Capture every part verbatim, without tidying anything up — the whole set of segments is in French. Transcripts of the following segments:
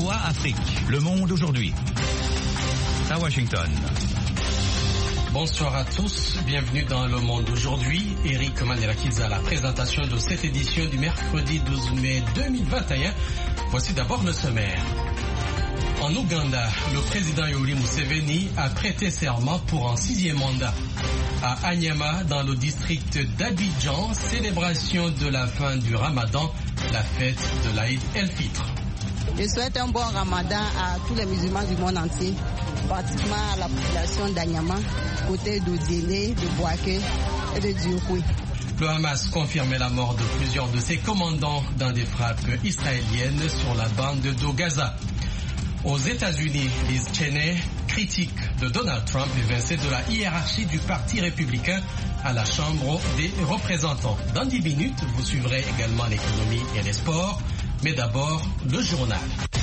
V O A Afrique, Le Monde aujourd'hui. À Washington. Bonsoir à tous, bienvenue dans Le Monde aujourd'hui. Eric Manelakiza à la présentation de cette édition du mercredi douze mai deux mille vingt et un. Voici d'abord le sommaire. En Ouganda, le président Yoweri Museveni a prêté serment pour un sixième mandat. À Anyama, dans le district d'Abidjan, célébration de la fin du Ramadan, la fête de l'Aïd el-Fitr. Je souhaite un bon Ramadan à tous les musulmans du monde entier, particulièrement à la population d'Anyama, côté d'Odélé, de Bouaké et de Dioukoué. Le Hamas confirmait la mort de plusieurs de ses commandants dans des frappes israéliennes sur la bande de Gaza. Aux États-Unis, Liz Cheney, critique de Donald Trump, évincé de la hiérarchie du Parti républicain à la Chambre des représentants. Dans dix minutes, vous suivrez également l'économie et les sports, mais d'abord le journal.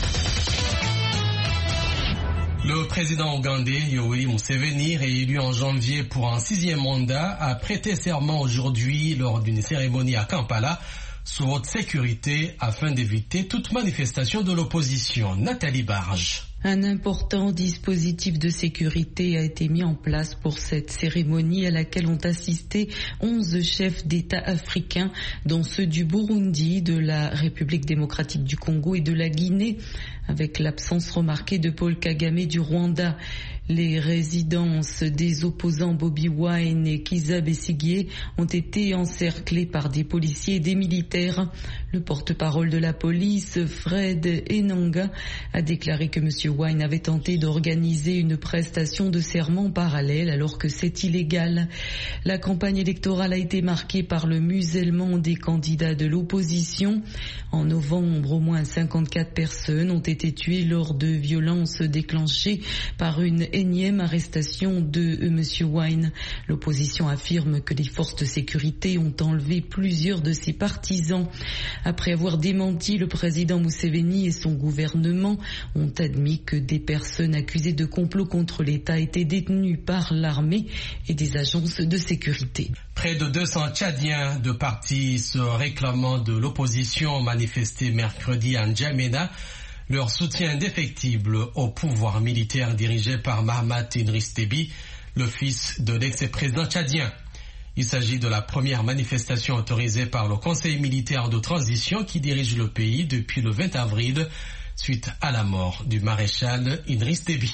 Le président ougandais Yoweri Museveni, réélu en janvier pour un sixième mandat, a prêté serment aujourd'hui lors d'une cérémonie à Kampala sous haute sécurité afin d'éviter toute manifestation de l'opposition. Nathalie Barge. Un important dispositif de sécurité a été mis en place pour cette cérémonie à laquelle ont assisté onze chefs d'État africains, dont ceux du Burundi, de la République démocratique du Congo et de la Guinée, avec l'absence remarquée de Paul Kagame du Rwanda. Les résidences des opposants Bobi Wine et Kizza Besigye ont été encerclées par des policiers et des militaires. Le porte-parole de la police, Fred Enanga, a déclaré que M. Wine avait tenté d'organiser une prestation de serment parallèle alors que c'est illégal. La campagne électorale a été marquée par le musellement des candidats de l'opposition. En novembre, au moins cinquante-quatre personnes ont été tuées lors de violences déclenchées par une énième arrestation de M. Wine. L'opposition affirme que les forces de sécurité ont enlevé plusieurs de ses partisans. Après avoir démenti, le président Museveni et son gouvernement ont admis que des personnes accusées de complot contre l'État étaient détenues par l'armée et des agences de sécurité. Près de deux cents Tchadiens de partis se réclamant de l'opposition ont manifesté mercredi à N'Djamena leur soutien indéfectible au pouvoir militaire dirigé par Mahamat Idriss Déby, le fils de l'ex-président tchadien. Il s'agit de la première manifestation autorisée par le Conseil militaire de transition qui dirige le pays depuis le vingt avril, suite à la mort du maréchal Idriss Déby.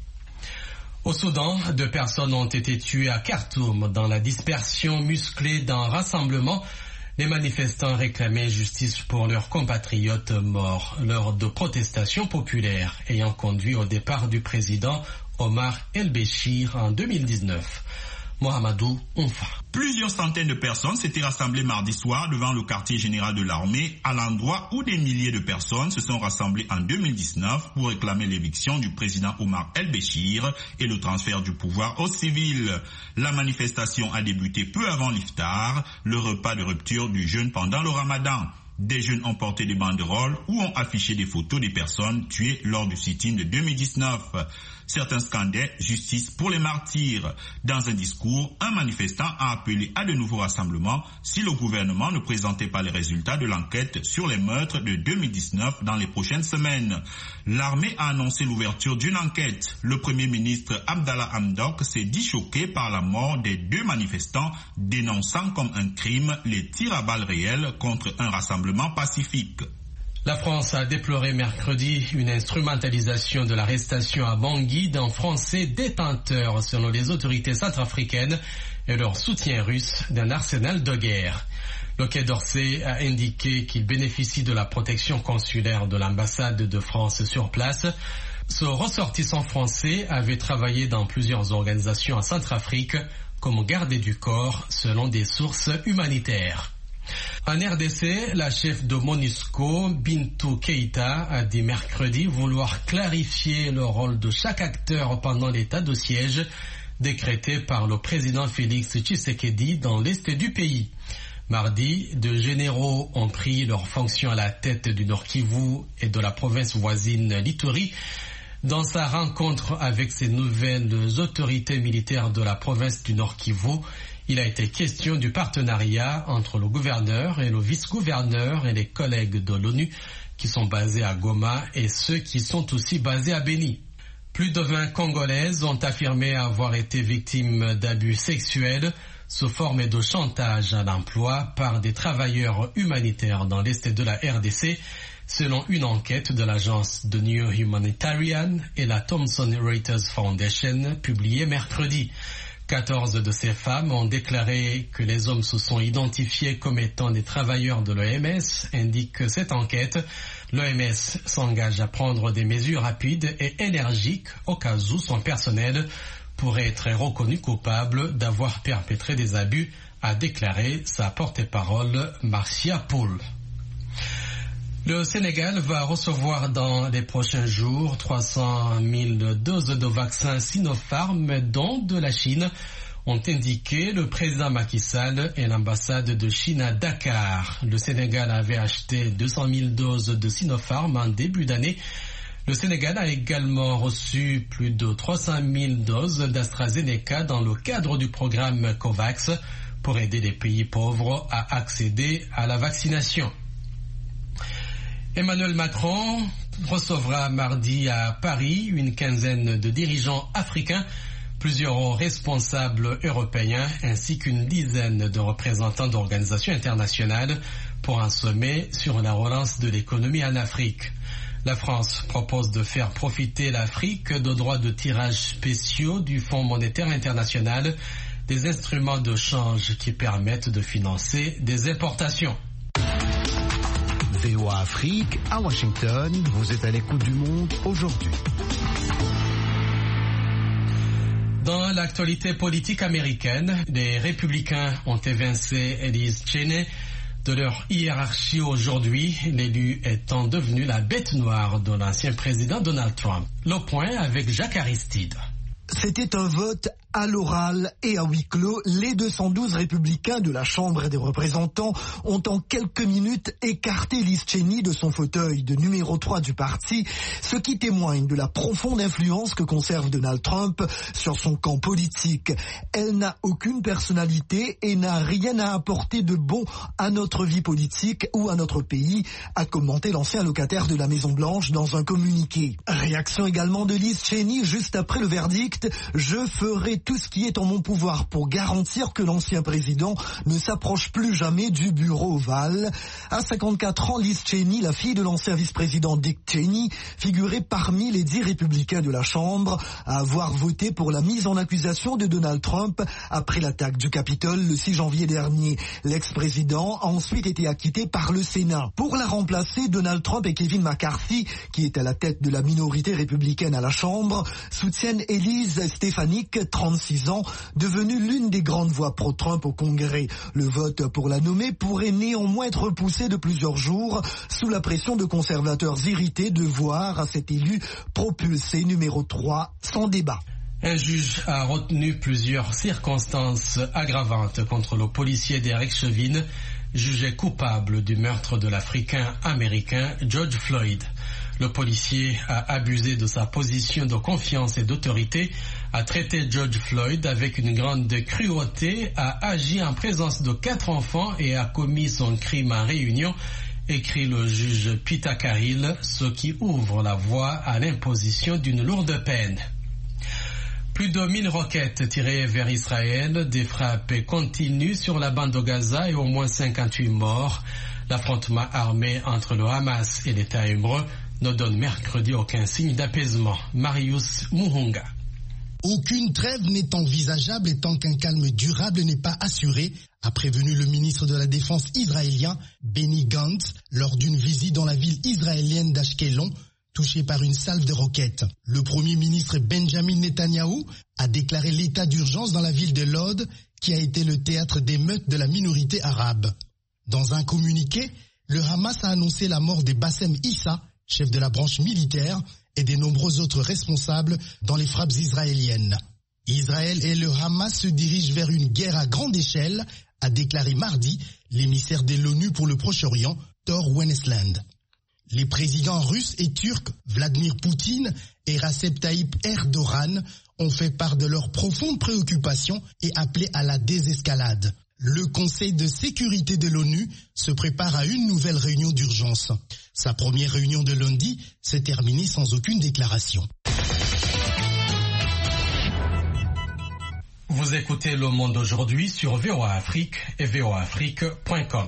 Au Soudan, deux personnes ont été tuées à Khartoum dans la dispersion musclée d'un rassemblement. Les manifestants réclamaient justice pour leurs compatriotes morts lors de protestations populaires ayant conduit au départ du président Omar el-Béchir en deux mille dix-neuf. Mohamedou Oumfa. Plusieurs centaines de personnes s'étaient rassemblées mardi soir devant le quartier général de l'armée, à l'endroit où des milliers de personnes se sont rassemblées en deux mille dix-neuf pour réclamer l'éviction du président Omar el-Béchir et le transfert du pouvoir aux civils. La manifestation a débuté peu avant l'iftar, le repas de rupture du jeûne pendant le ramadan. Des jeunes ont porté des banderoles ou ont affiché des photos des personnes tuées lors du sit-in de deux mille dix-neuf. Certains scandaient « Justice pour les martyrs ». Dans un discours, un manifestant a appelé à de nouveaux rassemblements si le gouvernement ne présentait pas les résultats de l'enquête sur les meurtres de deux mille dix-neuf dans les prochaines semaines. L'armée a annoncé l'ouverture d'une enquête. Le Premier ministre Abdallah Hamdok s'est dit choqué par la mort des deux manifestants, dénonçant comme un crime les tirs à balles réelles contre un rassemblement pacifique. La France a déploré mercredi une instrumentalisation de l'arrestation à Bangui d'un Français détenteur, selon les autorités centrafricaines, et leur soutien russe d'un arsenal de guerre. Le Quai d'Orsay a indiqué qu'il bénéficie de la protection consulaire de l'ambassade de France sur place. Ce ressortissant français avait travaillé dans plusieurs organisations en Centrafrique comme gardé du corps, selon des sources humanitaires. En R D C, la chef de MONUSCO, Bintou Keïta, a dit mercredi vouloir clarifier le rôle de chaque acteur pendant l'état de siège décrété par le président Félix Tshisekedi dans l'est du pays. Mardi, deux généraux ont pris leurs fonctions à la tête du Nord Kivu et de la province voisine l'Ituri. Dans sa rencontre avec ces nouvelles autorités militaires de la province du Nord Kivu, Il a été question du partenariat entre le gouverneur et le vice-gouverneur et les collègues de l'ONU qui sont basés à Goma et ceux qui sont aussi basés à Beni. Plus de vingt Congolaises ont affirmé avoir été victimes d'abus sexuels sous forme de chantage à l'emploi par des travailleurs humanitaires dans l'est de la R D C, selon une enquête de l'agence de New Humanitarian et la Thomson Reuters Foundation publiée mercredi. quatorze de ces femmes ont déclaré que les hommes se sont identifiés comme étant des travailleurs de l'O M S, indique cette enquête. L'O M S s'engage à prendre des mesures rapides et énergiques au cas où son personnel pourrait être reconnu coupable d'avoir perpétré des abus, a déclaré sa porte-parole Marcia Poul. Le Sénégal va recevoir dans les prochains jours trois cent mille doses de vaccins Sinopharm, dont de la Chine, ont indiqué le président Macky Sall et l'ambassade de Chine à Dakar. Le Sénégal avait acheté deux cent mille doses de Sinopharm en début d'année. Le Sénégal a également reçu plus de trois cent mille doses d'AstraZeneca dans le cadre du programme COVAX pour aider les pays pauvres à accéder à la vaccination. Emmanuel Macron recevra mardi à Paris une quinzaine de dirigeants africains, plusieurs responsables européens ainsi qu'une dizaine de représentants d'organisations internationales pour un sommet sur la relance de l'économie en Afrique. La France propose de faire profiter l'Afrique de droits de tirage spéciaux du Fonds monétaire international, des instruments de change qui permettent de financer des importations. V O A Afrique, à Washington, vous êtes à l'écoute du monde aujourd'hui. Dans l'actualité politique américaine, les républicains ont évincé Liz Cheney de leur hiérarchie aujourd'hui, l'élu étant devenu la bête noire de l'ancien président Donald Trump. Le point avec Jacques Aristide. C'était un vote à l'oral et à huis clos. Les deux cent douze républicains de la Chambre des représentants ont en quelques minutes écarté Liz Cheney de son fauteuil de numéro trois du parti, ce qui témoigne de la profonde influence que conserve Donald Trump sur son camp politique. Elle n'a aucune personnalité et n'a rien à apporter de bon à notre vie politique ou à notre pays, a commenté l'ancien locataire de la Maison-Blanche dans un communiqué. Réaction également de Liz Cheney juste après le verdict. Je ferai tout ce qui est en mon pouvoir pour garantir que l'ancien président ne s'approche plus jamais du bureau ovale. À cinquante-quatre ans, Liz Cheney, la fille de l'ancien vice-président Dick Cheney, figurait parmi les dix républicains de la Chambre à avoir voté pour la mise en accusation de Donald Trump après l'attaque du Capitole le six janvier dernier. L'ex-président a ensuite été acquitté par le Sénat. Pour la remplacer, Donald Trump et Kevin McCarthy, qui est à la tête de la minorité républicaine à la Chambre, soutiennent Elise Stefanik, trente-six ans, devenue l'une des grandes voix pro-Trump au Congrès. Le vote pour la nommer pourrait néanmoins être repoussé de plusieurs jours sous la pression de conservateurs irrités de voir cet élu propulsé numéro trois sans débat. Un juge a retenu plusieurs circonstances aggravantes contre le policier Derek Chauvin, jugé coupable du meurtre de l'Africain-Américain George Floyd. Le policier a abusé de sa position de confiance et d'autorité, a traité George Floyd avec une grande cruauté, a agi en présence de quatre enfants et a commis son crime en réunion, écrit le juge Peter Carrill, ce qui ouvre la voie à l'imposition d'une lourde peine. Plus de mille roquettes tirées vers Israël, des frappes continuent sur la bande de Gaza et au moins cinquante-huit morts. L'affrontement armé entre le Hamas et l'État hébreu ne donne mercredi aucun signe d'apaisement. Marius Muhunga. Aucune trêve n'est envisageable et tant qu'un calme durable n'est pas assuré, a prévenu le ministre de la Défense israélien Benny Gantz lors d'une visite dans la ville israélienne d'Ashkelon, touchée par une salve de roquettes. Le premier ministre Benjamin Netanyahou a déclaré l'état d'urgence dans la ville de Lod, qui a été le théâtre d'émeutes de la minorité arabe. Dans un communiqué, le Hamas a annoncé la mort de Bassem Issa, chef de la branche militaire, et des nombreux autres responsables dans les frappes israéliennes. Israël et le Hamas se dirigent vers une guerre à grande échelle, a déclaré mardi l'émissaire de l'ONU pour le Proche-Orient, Thor Wennesland. Les présidents russes et turcs Vladimir Poutine et Recep Tayyip Erdogan ont fait part de leurs profondes préoccupations et appelé à la désescalade. Le Conseil de sécurité de l'ONU se prépare à une nouvelle réunion d'urgence. Sa première réunion de lundi s'est terminée sans aucune déclaration. Vous écoutez Le Monde aujourd'hui sur V O A Afrique et V O A Afrique point com.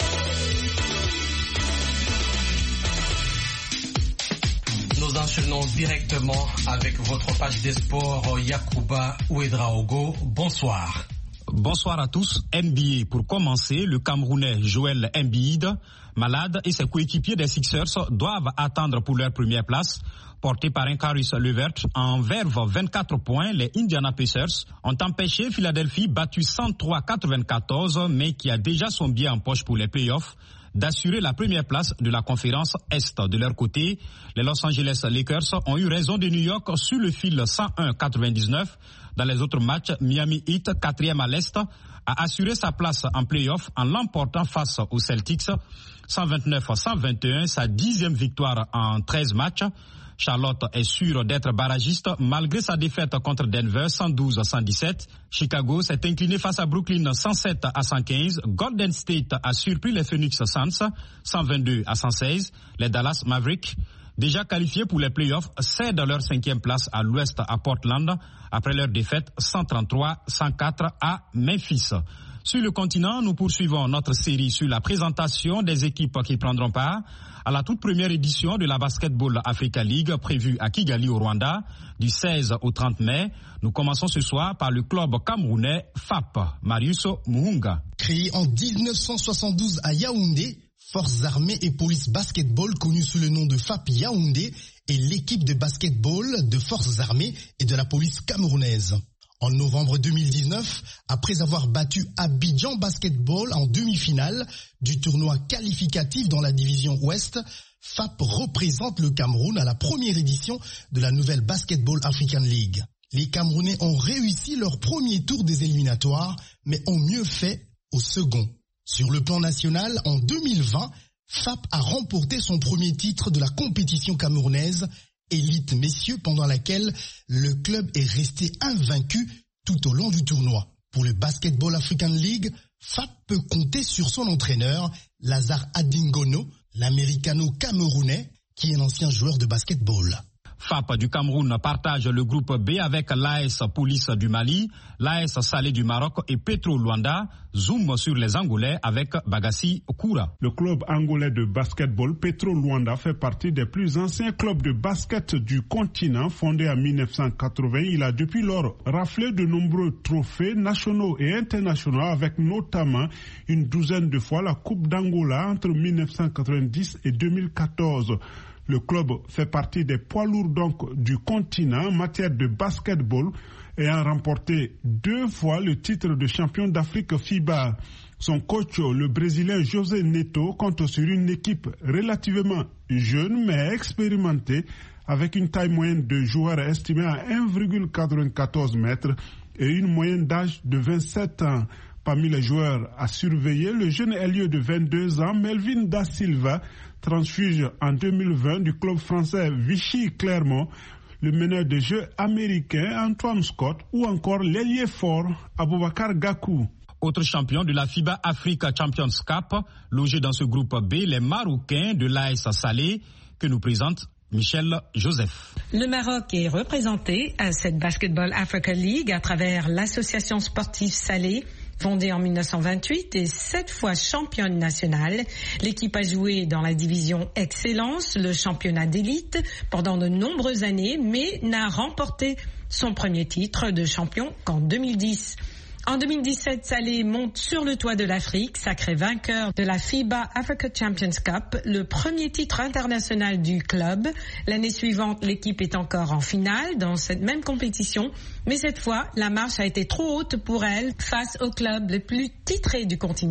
Nous enchaînons directement avec votre page des sports, Yacouba Ouedraogo. Bonsoir. Bonsoir à tous. N B A pour commencer, le Camerounais Joel Embiid, malade, et ses coéquipiers des Sixers doivent attendre pour leur première place. Portés par un Caris Levert en verve vingt-quatre points, les Indiana Pacers ont empêché Philadelphie, battu cent trois à quatre-vingt-quatorze, mais qui a déjà son billet en poche pour les playoffs, d'assurer la première place de la conférence Est. De leur côté, les Los Angeles Lakers ont eu raison de New York sur le fil cent un à quatre-vingt-dix-neuf. Dans les autres matchs, Miami Heat, quatrième à l'Est, a assuré sa place en play-off en l'emportant face aux Celtics, cent vingt-neuf à cent vingt et un, sa dixième victoire en treize matchs. Charlotte est sûre d'être barragiste malgré sa défaite contre Denver cent douze à cent dix-sept. Chicago s'est incliné face à Brooklyn cent sept à cent quinze. Golden State a surpris les Phoenix Suns cent vingt-deux à cent seize. Les Dallas Mavericks, déjà qualifiés pour les playoffs, cèdent leur cinquième place à l'ouest à Portland après leur défaite cent trente-trois à cent quatre à Memphis. Sur le continent, nous poursuivons notre série sur la présentation des équipes qui prendront part à la toute première édition de la Basketball Africa League prévue à Kigali au Rwanda du seize au trente mai. Nous commençons ce soir par le club camerounais F A P. Marius Muhunga. Créé en dix-neuf cent soixante-douze à Yaoundé, Forces armées et police basketball connue sous le nom de F A P Yaoundé est l'équipe de basketball de Forces armées et de la police camerounaise. En novembre deux mille dix-neuf, après avoir battu Abidjan Basketball en demi-finale du tournoi qualificatif dans la division Ouest, F A P représente le Cameroun à la première édition de la nouvelle Basketball African League. Les Camerounais ont réussi leur premier tour des éliminatoires, mais ont mieux fait au second. Sur le plan national, en deux mille vingt, F A P a remporté son premier titre de la compétition camerounaise Élite Messieurs, pendant laquelle le club est resté invaincu tout au long du tournoi. Pour le Basketball African League, F A P peut compter sur son entraîneur, Lazare Adingono, l'américano-camerounais, qui est un ancien joueur de basketball. F A P du Cameroun partage le groupe B avec l'A S Police du Mali, l'A S Salé du Maroc et Petro Luanda. Zoom sur les Angolais avec Bagassi Koura. Le club angolais de basketball Petro Luanda fait partie des plus anciens clubs de basket du continent. Fondé en mille neuf cent quatre-vingts, il a depuis lors raflé de nombreux trophées nationaux et internationaux, avec notamment une douzaine de fois la Coupe d'Angola entre mille neuf cent quatre-vingt-dix et deux mille quatorze. Le club fait partie des poids lourds donc du continent en matière de basketball, ayant remporté deux fois le titre de champion d'Afrique FIBA. Son coach, le Brésilien José Neto, compte sur une équipe relativement jeune mais expérimentée, avec une taille moyenne de joueurs estimée à un virgule quatre-vingt-quatorze mètres et une moyenne d'âge de vingt-sept ans. Parmi les joueurs à surveiller, le jeune ailier de vingt-deux ans, Melvin Da Silva, transfuge en deux mille vingt du club français Vichy Clermont, le meneur de jeu américain Antoine Scott ou encore l'ailier fort Aboubakar Gakou. Autre champion de la FIBA Africa Champions Cup, logé dans ce groupe B, les Marocains de l'A S Salé, que nous présente Michel Joseph. Le Maroc est représenté à cette Basketball Africa League à travers l'association sportive Salé, fondée en mille neuf cent vingt-huit et sept fois championne nationale. L'équipe a joué dans la division Excellence, le championnat d'élite, pendant de nombreuses années, mais n'a remporté son premier titre de champion qu'en deux mille dix. En deux mille dix-sept, Salé monte sur le toit de l'Afrique, sacré vainqueur de la FIBA Africa Champions Cup, le premier titre international du club. L'année suivante, l'équipe est encore en finale dans cette même compétition, mais cette fois, la marche a été trop haute pour elle face au club le plus titré du continent,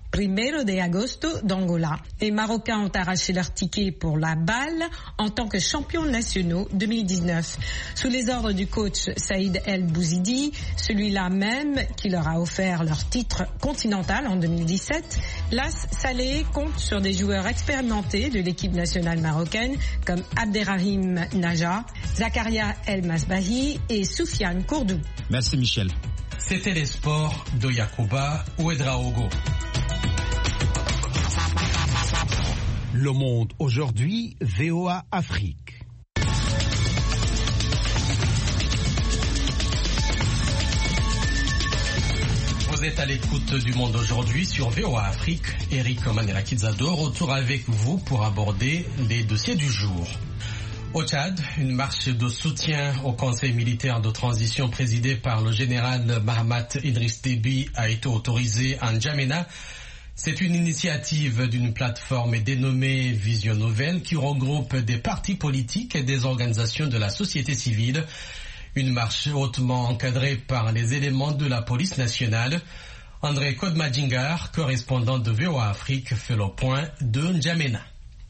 Primero de Agosto d'Angola. Les Marocains ont arraché leur ticket pour la balle en tant que champions nationaux deux mille dix-neuf. Sous les ordres du coach Saïd El Bouzidi, celui-là même qui leur a offert leur titre continental en deux mille dix-sept, l'As Salé compte sur des joueurs expérimentés de l'équipe nationale marocaine comme Abderrahim Naja, Zakaria El Masbahi et Soufiane Kourdou. Merci Michel. C'était les sports de Yacouba Ouedraogo. Le Monde aujourd'hui, V O A Afrique. Vous êtes à l'écoute du Monde aujourd'hui sur V O A Afrique. Eric Manela-Kizado, retour avec vous pour aborder les dossiers du jour. Au Tchad, une marche de soutien au Conseil militaire de transition présidé par le général Mahamat Idriss Déby a été autorisée en N'Djamena. C'est une initiative d'une plateforme dénommée Vision Nouvelle qui regroupe des partis politiques et des organisations de la société civile. Une marche hautement encadrée par les éléments de la police nationale. André Kodmadjingar, correspondant de V O A Afrique, fait le point de N'Djamena.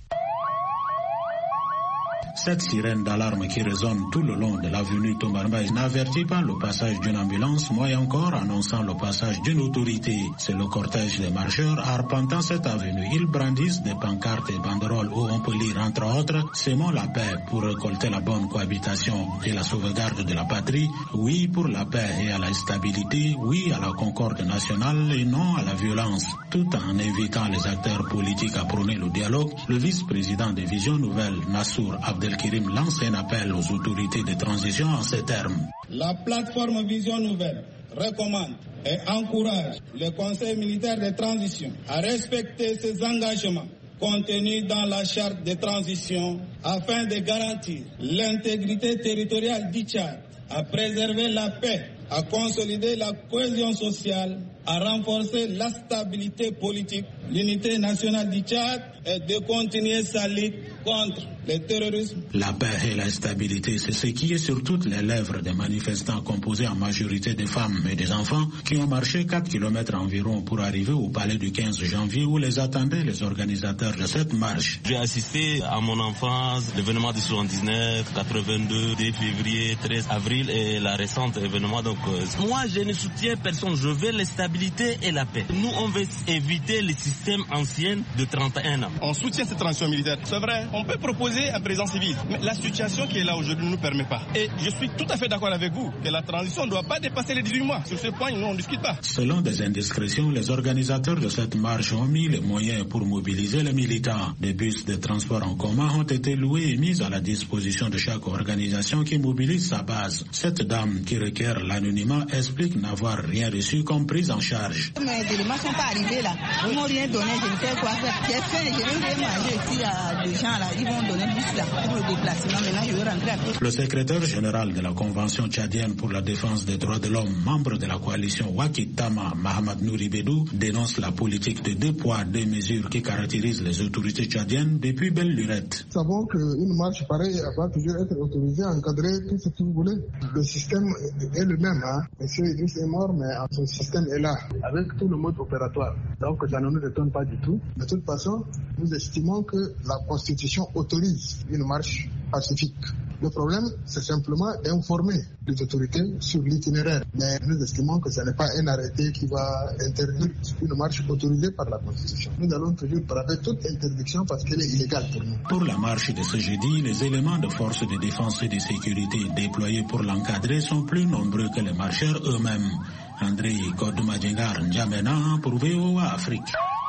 Cette sirène d'alarme qui résonne tout le long de l'avenue Tombarmbaye n'avertit pas le passage d'une ambulance, moins encore annonçant le passage d'une autorité. C'est le cortège des marcheurs arpentant cette avenue. Ils brandissent des pancartes et banderoles où on peut lire entre autres « Semons la paix pour récolter la bonne cohabitation et la sauvegarde de la patrie. Oui pour la paix et à la stabilité. Oui à la concorde nationale et non à la violence. » Tout en invitant les acteurs politiques à prôner le dialogue, le vice-président de Vision Nouvelle, Nassour Abdelkirim, lance un appel aux autorités de transition en ces termes. La plateforme Vision Nouvelle recommande et encourage le Conseil militaire de transition à respecter ses engagements contenus dans la charte de transition afin de garantir l'intégrité territoriale du Tchad, à préserver la paix, à consolider la cohésion sociale, à renforcer la stabilité politique, l'unité nationale du Tchad et de continuer sa lutte contre le terrorisme. La paix et la stabilité, c'est ce qui est sur toutes les lèvres des manifestants composés en majorité des femmes et des enfants qui ont marché quatre kilomètres environ pour arriver au palais du quinze janvier où les attendaient les organisateurs de cette marche. J'ai assisté à mon enfance, l'événement de soixante-dix-neuf, quatre-vingt-deux, deux février, treize avril et la récente événement. Donc, euh, moi, je ne soutiens personne. Je veux la stabilité et la paix. Nous, on veut éviter le système ancien de trente et un ans. On soutient cette transition militaire. C'est vrai, on peut proposer un président civil. Mais la situation qui est là aujourd'hui ne nous permet pas. Et je suis tout à fait d'accord avec vous que la transition ne doit pas dépasser les dix-huit mois. Sur ce point, nous, on ne discute pas. Selon des indiscrétions, les organisateurs de cette marche ont mis les moyens pour mobiliser les militants. Des bus de transport en commun ont été loués et mis à la disposition de chaque organisation qui mobilise sa base. Cette dame qui requiert l'anonymat explique n'avoir rien reçu comme prise en charge. Mes éléments ne sont pas arrivés là. Ils m'ont rien donné, je ne sais quoi faire. J'ai faim, je vais manger ici à des gens là. Ils vont donner juste là pour le déplacement. Maintenant, je vais rentrer à pied. Le secrétaire général de la Convention tchadienne pour la défense des droits de l'homme, membre de la coalition Wakitama, Mahamad Nouri Bedou, dénonce la politique de deux poids, deux mesures qui caractérise les autorités tchadiennes depuis belle lurette. Nous savons qu'une marche pareille va toujours être autorisée, encadrée, tout ce que vous voulez. Le système est le même. Hein. Monsieur Idriss est mort, mais son système est là, avec tout le mode opératoire. Donc ça ne nous étonne pas du tout. De toute façon, nous estimons que la Constitution autorise une marche pacifique. Le problème, c'est simplement d'informer les autorités sur l'itinéraire. Mais nous estimons que ce n'est pas un arrêté qui va interdire une marche autorisée par la Constitution. Nous allons toujours braver toute interdiction parce qu'elle est illégale pour nous. Pour la marche de ce jeudi, les éléments de force de défense et de sécurité déployés pour l'encadrer sont plus nombreux que les marcheurs eux-mêmes. André Kodmadjingar, N'Djamena pour V O A Afrique.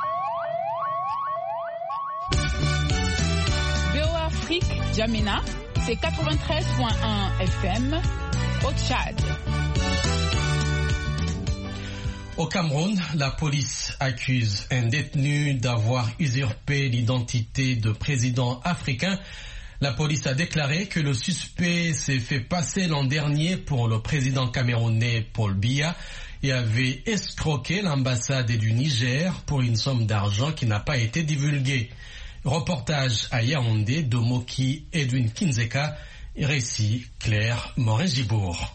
V O A Afrique, N'Djamena, c'est quatre-vingt-treize virgule un F M au Tchad. Au Cameroun, la police accuse un détenu d'avoir usurpé l'identité de président africain. La police a déclaré que le suspect s'est fait passer l'an dernier pour le président camerounais Paul Biya et avait escroqué l'ambassade du Niger pour une somme d'argent qui n'a pas été divulguée. Reportage à Yaoundé de Moki Edwin Kinzeka, récit Claire Morin-Gibourg.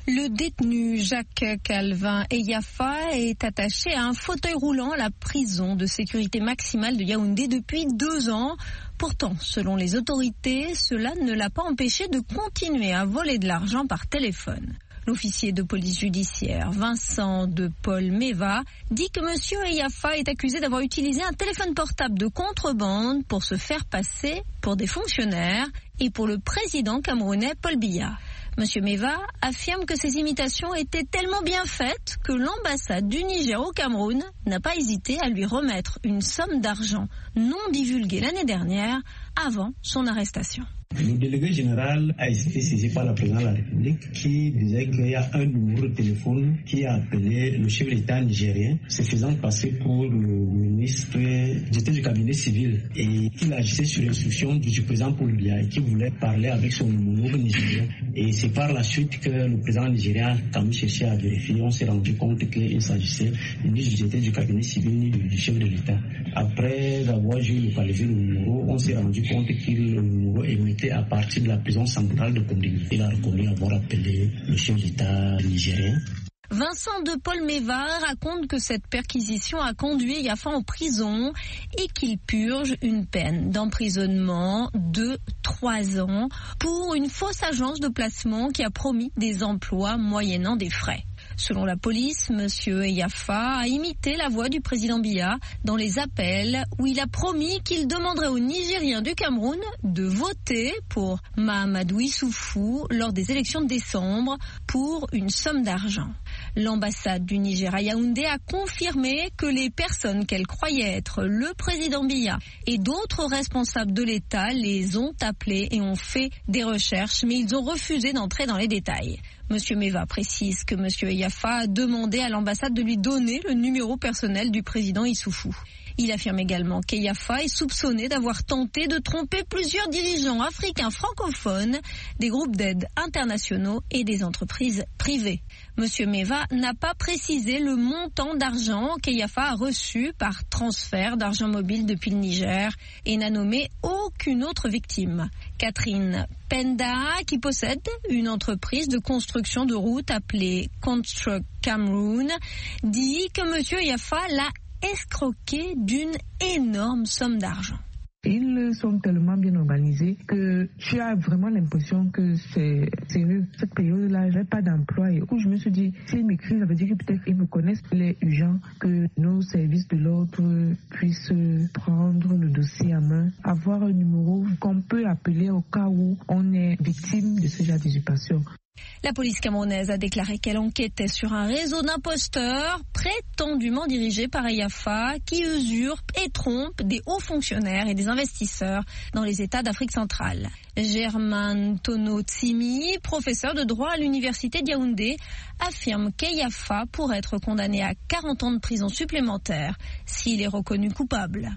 Le détenu Jacques Calvin Eyafa est attaché à un fauteuil roulant à la prison de sécurité maximale de Yaoundé depuis deux ans. Pourtant, selon les autorités, cela ne l'a pas empêché de continuer à voler de l'argent par téléphone. L'officier de police judiciaire Vincent de Paul Meva dit que M. Eyafa est accusé d'avoir utilisé un téléphone portable de contrebande pour se faire passer pour des fonctionnaires et pour le président camerounais Paul Biya. M. Meva affirme que ces imitations étaient tellement bien faites que l'ambassade du Niger au Cameroun n'a pas hésité à lui remettre une somme d'argent non divulguée l'année dernière avant son arrestation. Le délégué général a été saisi par la présidente de la République qui disait qu'il y a un numéro de téléphone qui a appelé le chef de l'État nigérien, se faisant passer pour le ministre du cabinet civil et qu'il agissait sur l'instruction du président Paul Biya et qui voulait parler avec son numéro nigérien. Et c'est par la suite que le président nigérien, quand nous cherchions à vérifier, on s'est rendu compte qu'il s'agissait ni du cabinet civil ni du chef de l'État. Après avoir localisé le numéro, on s'est rendu compte que le numéro émettait à partir de la prison centrale de Kondé. Il a reconnu avoir appelé le chef d'État nigérien. Vincent de Paul Meva raconte que cette perquisition a conduit Eyafa en prison et qu'il purge une peine d'emprisonnement de trois ans pour une fausse agence de placement qui a promis des emplois moyennant des frais. Selon la police, M. Eyafa a imité la voix du président Biya dans les appels où il a promis qu'il demanderait aux Nigériens du Cameroun de voter pour Mahamadou Issoufou lors des élections de décembre pour une somme d'argent. L'ambassade du Niger à Yaoundé a confirmé que les personnes qu'elle croyait être le président Biya et d'autres responsables de l'État les ont appelés et ont fait des recherches, mais ils ont refusé d'entrer dans les détails. M. Meva précise que M. Eyafa a demandé à l'ambassade de lui donner le numéro personnel du président Issoufou. Il affirme également qu'Eyafa est soupçonné d'avoir tenté de tromper plusieurs dirigeants africains francophones, des groupes d'aide internationaux et des entreprises privées. M. Meva n'a pas précisé le montant d'argent qu'Eyafa a reçu par transfert d'argent mobile depuis le Niger et n'a nommé aucune autre victime. Catherine Penda, qui possède une entreprise de construction de routes appelée Construct Cameroun, dit que M. Eyafa l'a escroqué d'une énorme somme d'argent. Ils sont tellement bien organisés que tu as vraiment l'impression que c'est sérieux. Cette période-là, je n'avais pas d'emploi et où je me suis dit, s'ils m'écrivent, ça veut dire que peut-être ils me connaissent. Il est urgent que nos services de l'ordre puissent prendre le dossier en main, avoir un numéro qu'on peut appeler au cas où on est victime de ce genre d'usurpation. La police camerounaise a déclaré qu'elle enquêtait sur un réseau d'imposteurs prétendument dirigé par Eyafa qui usurpe et trompe des hauts fonctionnaires et des investisseurs dans les États d'Afrique centrale. Germain Tono Tsimi, professeur de droit à l'université de Yaoundé, affirme qu'Eyafa pourrait être condamné à quarante ans de prison supplémentaire s'il est reconnu coupable.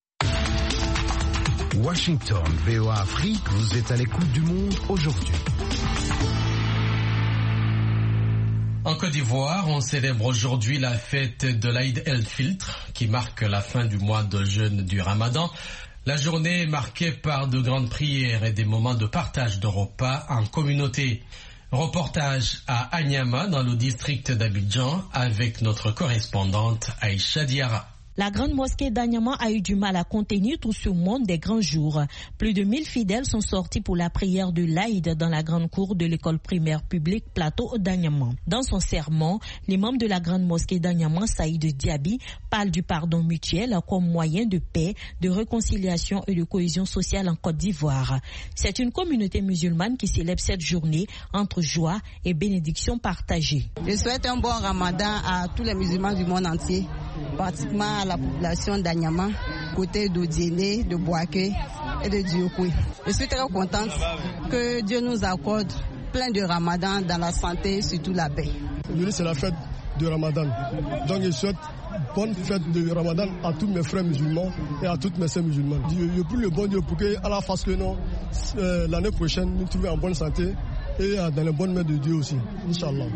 Washington, V O A Afrique, vous êtes à l'écoute du monde aujourd'hui. En Côte d'Ivoire, on célèbre aujourd'hui la fête de l'Aïd el-Fitr, qui marque la fin du mois de jeûne du Ramadan. La journée est marquée par de grandes prières et des moments de partage de repas en communauté. Reportage à Anyama, dans le district d'Abidjan, avec notre correspondante Aïcha Diarra. La grande mosquée d'Anyama a eu du mal à contenir tout ce monde des grands jours. Plus de mille fidèles sont sortis pour la prière de l'Aïd dans la grande cour de l'école primaire publique Plateau d'Anyama. Dans son sermon, l'imam de la grande mosquée d'Anyama, Saïd Diaby, parle du pardon mutuel comme moyen de paix, de réconciliation et de cohésion sociale en Côte d'Ivoire. C'est une communauté musulmane qui célèbre cette journée entre joie et bénédiction partagée. Je souhaite un bon Ramadan à tous les musulmans du monde entier, pratiquement à la population d'Anyama, côté d'Odiéné, de Boaké et de Diokoué. Je suis très contente que Dieu nous accorde plein de Ramadan dans la santé et surtout la paix. Aujourd'hui, c'est la fête de Ramadan. Donc je souhaite bonne fête de Ramadan à tous mes frères musulmans et à toutes mes sœurs musulmanes. Je, je prie le bon Dieu pour qu'à la face que non, euh, l'année prochaine, nous trouvions en bonne santé et dans les bonnes mains de Dieu aussi, Inch'Allah.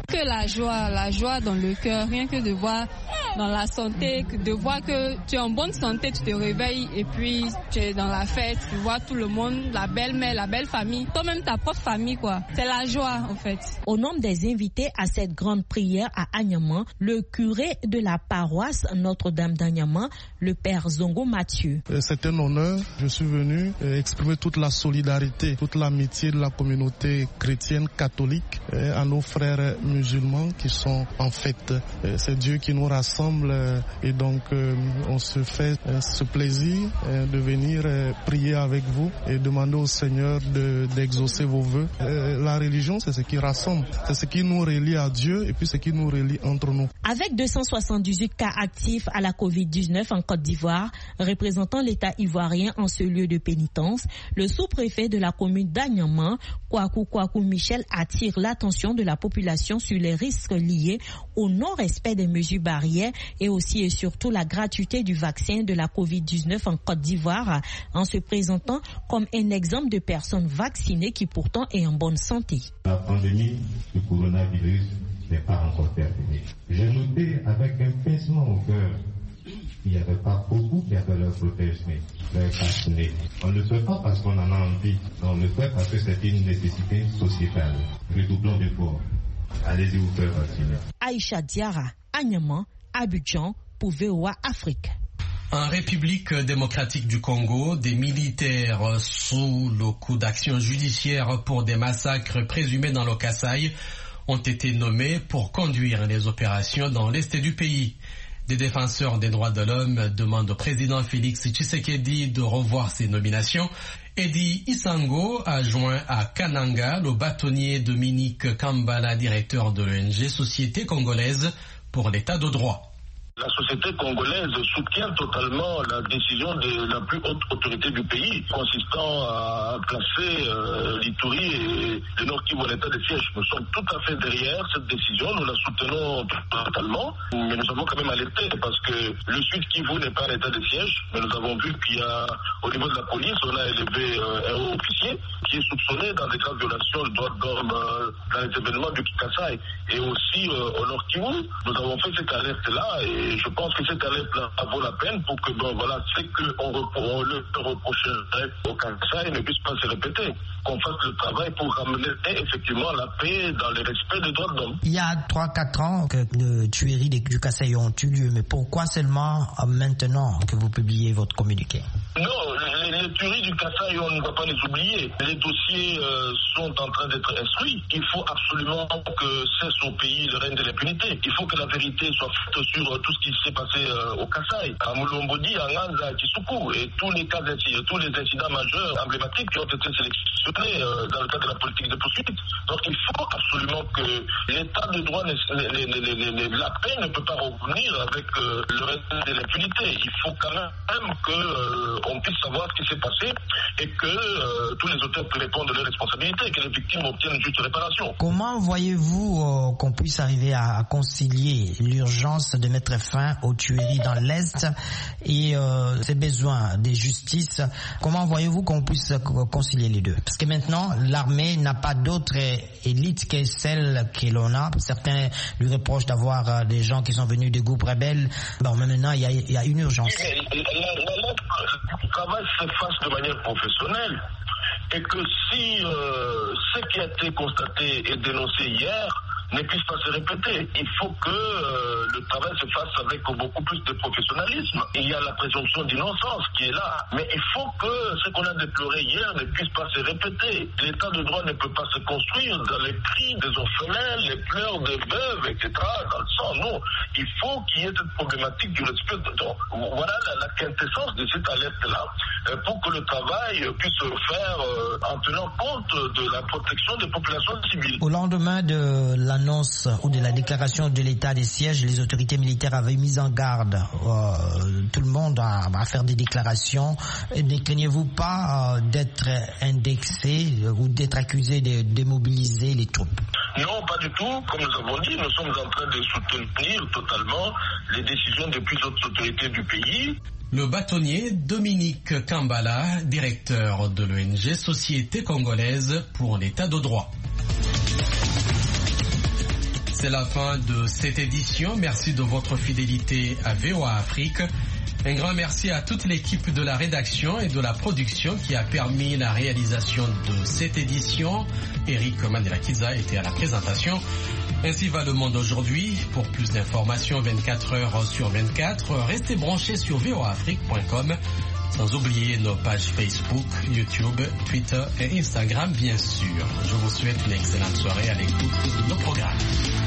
Que la joie, la joie dans le cœur, rien que de voir dans la santé, de voir que tu es en bonne santé, tu te réveilles et puis tu es dans la fête, tu vois tout le monde, la belle-mère, la belle famille, toi-même ta propre famille quoi. C'est la joie en fait. Au nom des invités à cette grande prière à Agnaman, le curé de la paroisse Notre-Dame d'Agnaman, le père Zongo Mathieu. C'est un honneur, je suis venu exprimer toute la solidarité, toute l'amitié de la communauté chrétienne catholique à nos frères musulmans qui sont en fête. C'est Dieu qui nous rassemble et donc on se fait ce plaisir de venir prier avec vous et demander au Seigneur de, d'exaucer vos vœux. La religion, c'est ce qui rassemble, c'est ce qui nous relie à Dieu et puis ce qui nous relie entre nous. Avec deux cent soixante-dix-huit cas actifs à la covid dix-neuf en Côte d'Ivoire, représentant l'État ivoirien en ce lieu de pénitence, le sous-préfet de la commune d'Agnaman, Kwaku Kwaku Michel, attire l'attention de la population sur les risques liés au non-respect des mesures barrières et aussi et surtout la gratuité du vaccin de la covid dix-neuf en Côte d'Ivoire, en se présentant comme un exemple de personnes vaccinées qui pourtant est en bonne santé. La pandémie du coronavirus n'est pas encore terminée. J'ai noté avec un pincement au cœur qu'il n'y avait pas beaucoup qui avaient leur protège-nez, leur cache-nez. On ne le fait pas parce qu'on en a envie, on le fait parce que c'est une nécessité sociétale. Redoublons d'efforts. Allez-y vous faire vacciner. Aïcha Diara, Agnaman, Abidjan, pour V O A Afrique. En République démocratique du Congo, des militaires sous le coup d'action judiciaire pour des massacres présumés dans le Kasaï ont été nommés pour conduire les opérations dans l'est du pays. Des défenseurs des droits de l'homme demandent au président Félix Tshisekedi de revoir ses nominations. Eddie Isango a joint à Kananga le bâtonnier Dominique Kambala, directeur de l'O N G Société Congolaise pour l'État de droit. La société congolaise soutient totalement la décision de la plus haute autorité du pays, consistant à placer euh, l'Ituri et le Nord Kivu en état de siège. Nous sommes tout à fait derrière cette décision, nous la soutenons totalement, mais nous avons quand même alerté parce que le Sud Kivu n'est pas en état de siège, mais nous avons vu qu'il y a, au niveau de la police, on a élevé euh, un haut officier qui est soupçonné dans des graves violations de droits de l'homme euh, dans les événements du Kasaï et aussi euh, au Nord Kivu. Nous avons fait cette alerte-là et Et je pense que cette alerte-là vaut la peine pour que, bon, voilà, c'est qu'on on le reprocherait au Kasaï ne puisse pas se répéter. Qu'on fasse le travail pour ramener effectivement la paix dans le respect des droits de l'homme. Il y a trois quatre ans que les tueries du Kasaï ont eu lieu, mais pourquoi seulement maintenant que vous publiez votre communiqué? Non, les, les tueries du Kasaï, on ne va pas les oublier. Les dossiers euh, sont en train d'être instruits. Il faut absolument que cesse au pays le règne de l'impunité. Il faut que la vérité soit faite sur euh, tout ce qui s'est passé euh, au Kasaï, à Moulombodi, à Nganza, à Kisuku, et tous les cas, tous les incidents majeurs emblématiques qui ont été sélectionnés euh, dans le cadre de la politique de poursuite. Donc il faut absolument que l'état de droit, les, les, les, les, la paix ne peut pas revenir avec euh, le règne de l'impunité. Il faut quand même que euh, on puisse savoir ce qui s'est passé et que euh, tous les auteurs répondent de leurs responsabilités, que les victimes obtiennent une juste réparation. Comment voyez-vous euh, qu'on puisse arriver à, à concilier l'urgence de mettre fin aux tueries dans l'Est et euh, ces besoins de justice? Comment voyez-vous qu'on puisse concilier les deux? Parce que maintenant, l'armée n'a pas d'autre élite que celle que l'on a. Certains lui reprochent d'avoir euh, des gens qui sont venus des groupes rebelles. Bon, mais maintenant, il y a, il y a une urgence. Le travail se fasse de manière professionnelle et que si euh, ce qui a été constaté et dénoncé hier ne puisse pas se répéter. Il faut que euh, le travail se fasse avec beaucoup plus de professionnalisme. Il y a la présomption d'innocence qui est là, mais il faut que ce qu'on a déploré hier ne puisse pas se répéter. L'état de droit ne peut pas se construire dans les cris des orphelins, les pleurs des veuves, et cetera, dans le sang. Non, il faut qu'il y ait cette problématique du respect de droit. Voilà la, la quintessence de cette alerte-là, euh, pour que le travail puisse se faire euh, en tenant compte de la protection des populations civiles. Au lendemain de la annonce ou de la déclaration de l'état de siège, les autorités militaires avaient mis en garde euh, tout le monde à, à faire des déclarations. Ne craignez-vous pas euh, d'être indexé euh, ou d'être accusé de démobiliser les troupes? Non, pas du tout. Comme nous avons dit, nous sommes en train de soutenir totalement les décisions des plus hautes autorités du pays. Le bâtonnier Dominique Kambala, directeur de l'O N G Société Congolaise pour l'État de droit. C'est la fin de cette édition. Merci de votre fidélité à V O A Afrique. Un grand merci à toute l'équipe de la rédaction et de la production qui a permis la réalisation de cette édition. Eric Mandela-Kiza était à la présentation. Ainsi va le monde aujourd'hui. Pour plus d'informations vingt-quatre heures sur vingt-quatre, restez branchés sur v o a afrique point com. Sans oublier nos pages Facebook, YouTube, Twitter et Instagram, bien sûr. Je vous souhaite une excellente soirée à l'écoute de nos programmes.